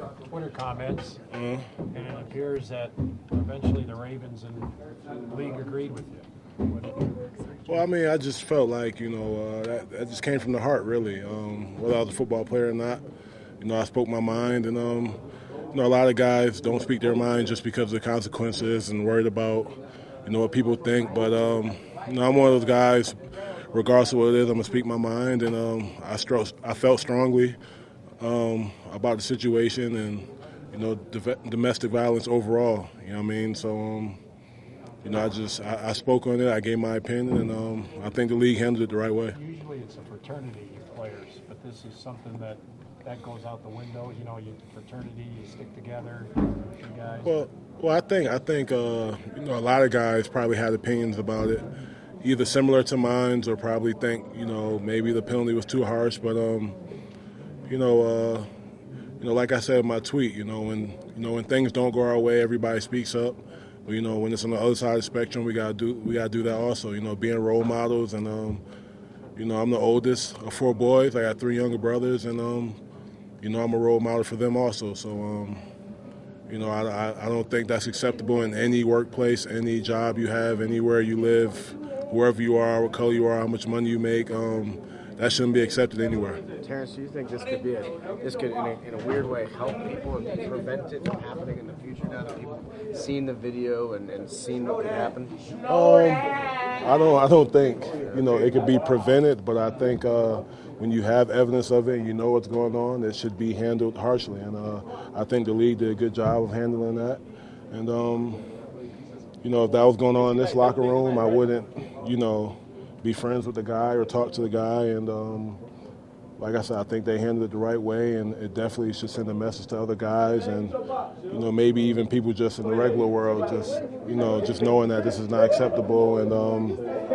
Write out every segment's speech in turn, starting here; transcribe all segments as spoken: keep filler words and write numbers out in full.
Twitter comments, Mm-hmm. and it appears that eventually the Ravens and the league agreed with you. What did you- Well, I mean, I just felt like, you know, uh, that, that just came from the heart, really. Um, whether I was a football player or not, you know, I spoke my mind. And, um, you know, a lot of guys don't speak their mind just because of the consequences and worried about, you know, what people think. But, um, you know, I'm one of those guys, regardless of what it is, I'm going to speak my mind. And um, I, stro- I felt strongly um, about the situation and, you know, dov- domestic violence overall. You know what I mean? So, um, You know, I just I, I spoke on it. I gave my opinion, and um, I think the league handled it the right way. Usually it's a fraternity, you players, but this is something that that goes out the window. You know, you fraternity, you stick together, you guys. Well, well, I think I think uh, you know a lot of guys probably had opinions about it, either similar to mine or probably think you know maybe the penalty was too harsh. But um, you know, uh, you know, like I said in my tweet, you know, when you know when things don't go our way, everybody speaks up. But, you know, when it's on the other side of the spectrum, we gotta do we gotta do that also. You know, being role models, and um, you know, I'm the oldest of four boys. I got three younger brothers, and um, you know, I'm a role model for them also. So, um, you know, I, I I don't think that's acceptable in any workplace, any job you have, anywhere you live, wherever you are, what color you are, how much money you make. Um, that shouldn't be accepted anywhere. Terrence, do you think this could be a this could in a, in a weird way help people and prevent it from happening in the future now that people have seen the video and, and seen what could happen? Um, I don't I don't think you know it could be prevented, but I think uh, when you have evidence of it and you know what's going on, it should be handled harshly. And uh, I think the league did a good job of handling that. And um, you know, if that was going on in this locker room, I wouldn't you know be friends with the guy or talk to the guy. And um, like I said, I think they handled it the right way, and it definitely should send a message to other guys and, you know, maybe even people just in the regular world, just, you know, just knowing that this is not acceptable. And, um,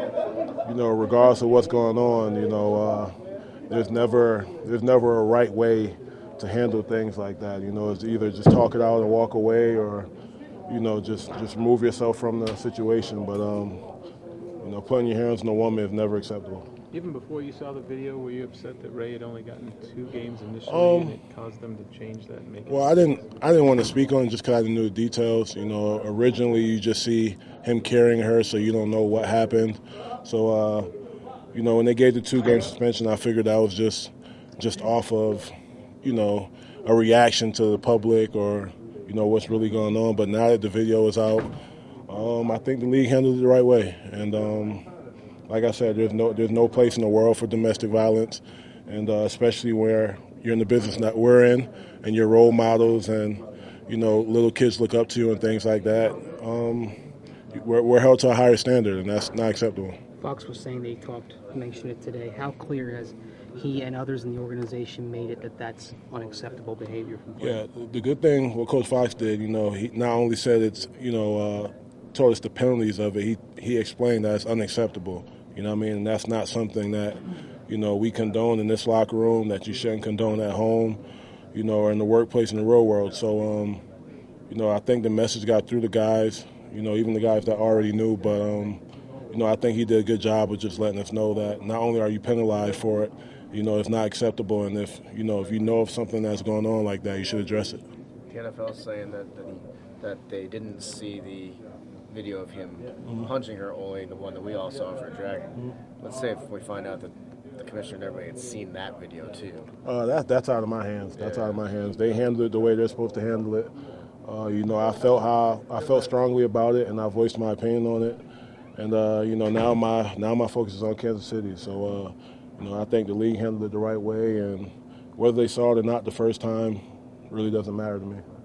you know, regardless of what's going on, you know, uh, there's never there's never a right way to handle things like that. You know, it's either just talk it out and walk away, or, you know, just, just remove yourself from the situation. But, um, you know, putting your hands on a woman is never acceptable. Even before you saw the video, were you upset that Ray had only gotten two games initially, Um, and it caused them to change that and make it? Well, I didn't. I didn't want to speak on it just because I didn't know the details. You know, originally you just see him carrying her, so you don't know what happened. So, uh, you know, when they gave the two-game suspension, I figured that was just, just off of, you know, a reaction to the public or, you know, what's really going on. But now that the video is out, um, I think the league handled it the right way. And um, like I said, there's no there's no place in the world for domestic violence, and uh, especially where you're in the business that we're in, and you're role models, and you know little kids look up to you and things like that. Um, we're, we're held to a higher standard, and that's not acceptable. Fox was saying they talked, mentioned it today. How clear has he and others in the organization made it that that's unacceptable behavior from players? Yeah, the good thing what Coach Fox did, you know, he not only said it's, you know, uh, told us the penalties of it. He he explained that it's unacceptable. You know what I mean? And that's not something that, you know, we condone in this locker room, that you shouldn't condone at home, you know, or in the workplace in the real world. So, um, you know, I think the message got through to guys, you know, even the guys that already knew. But, um, you know, I think he did a good job of just letting us know that not only are you penalized for it, you know, it's not acceptable. And if, you know, if you know of something that's going on like that, you should address it. The N F L is saying that that, he, that they didn't see the video of him mm-hmm. punching her, only the one that we all saw for Dragon. Mm-hmm. Let's say if we find out that the commissioner and everybody had seen that video too. Uh, that, that's out of my hands. That's yeah. out of my hands. They handled it the way they're supposed to handle it. Uh, you know, I felt how I felt strongly about it, and I voiced my opinion on it. And uh, you know, now my now my focus is on Kansas City. So uh, you know, I think the league handled it the right way, and whether they saw it or not the first time really doesn't matter to me.